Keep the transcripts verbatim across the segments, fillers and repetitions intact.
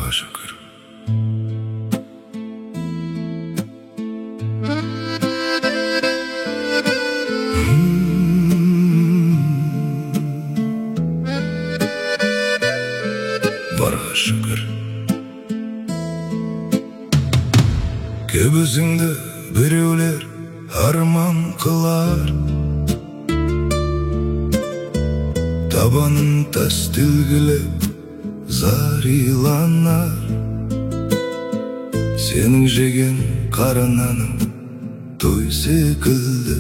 Барға шүкір. Барға шүкір. Көбісіңді біреулер арман қылар, табанын тас тілгілеп зариланар. Сенің жеген қара наның той секілді,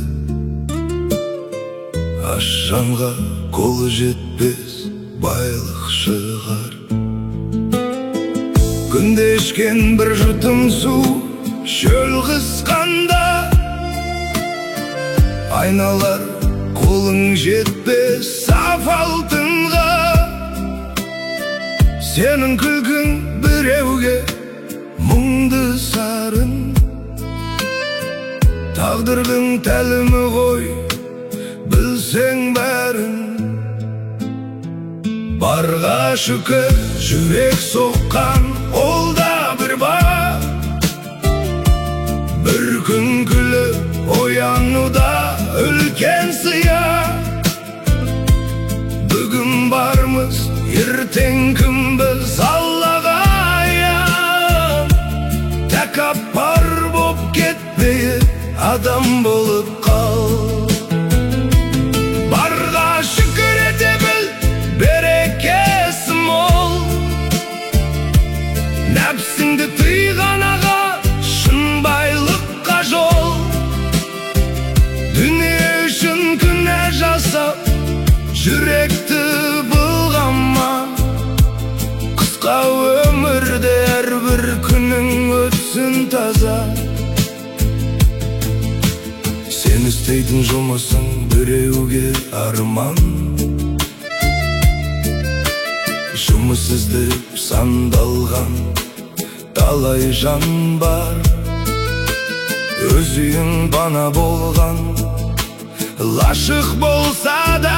аш жанға қолы жетпес байлық шығар. Күнде ішкен бір жұтым су шөл қысқанда, айналар қолың жетпес саф алтынға. Сенің күлкің біреуге мұңды сарын, тағдырдың тәлімі ғой, білсең бәрін. Барға шүкір, жүрек соққан ол да бір бақ. Бір күн күліп оянуда үлкен сыяқ. Бүгін бармыз, ертең кімбіз Аллаға аян. Тәкаппар боп кетпейік, адам болып қал. Барға шүкір ете біл, берекесі мол. Нәпсіңді тыйған аға, шын байлыққа жол. Дүние үшін күнә жасап, жүректі былғама. Қысқа өмірде әрбір күнің өтсін таза. Сен істейтін жұмысың біреуге арман. Жұмыс іздеп сандалған талай жан бар. Өз үйің бана болған, лашық болса да,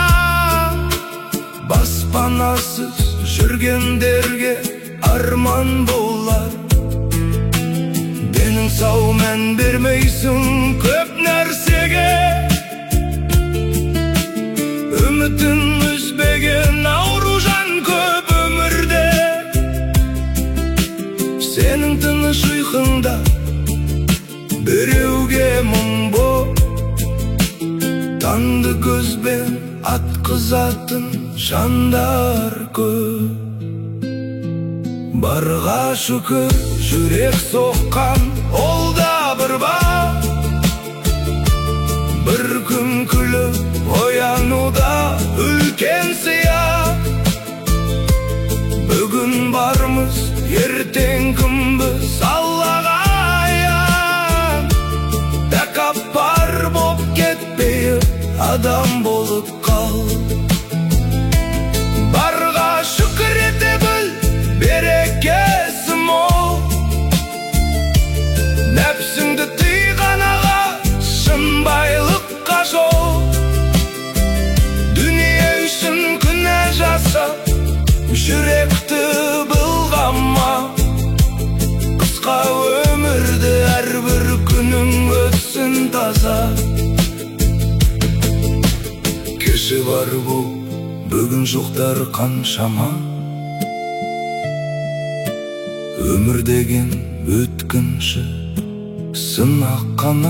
баспанасыз жүргендерге арман болар. Денің сау мән бермейсің көп нәрсеге, үмітін үзбеген ауру жан көп өмірде. Сенің тыныш ұйқыңда біреуге мұң боп, танды көзбен атқызатын жандар көп. Барға шүкір, жүрек соққан ол да бір бақ. Бір күн күліп оянуда үлкен сыяқ. Бүгін бармыз, ертең кімбіз Аллаға аян. Тәкаппар боп кетпейік, адам болып қал. Барға шүкір ете біл, берекесі мол. Нәпсіңді тыйған аға, шын байлыққа жол. Дүние үшін күнә жасап, жүректі былғама. Қысқа өмірде әрбір күнің өтсін таза. Кеші бар бұл, бүгін жоқтар қаншама. Өмір деген өткінші сынақ қана.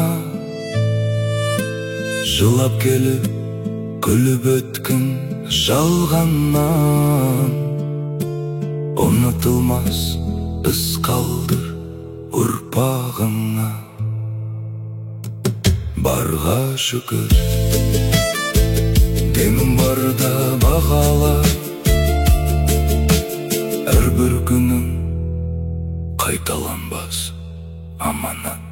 Жылап келіп, күліп өткін жалғаннан. Ұнытылмас із қалдыр ұрпағыңа. Барға шүкір, демің барда бағала. Әрбір күнің қайталанбас аманат.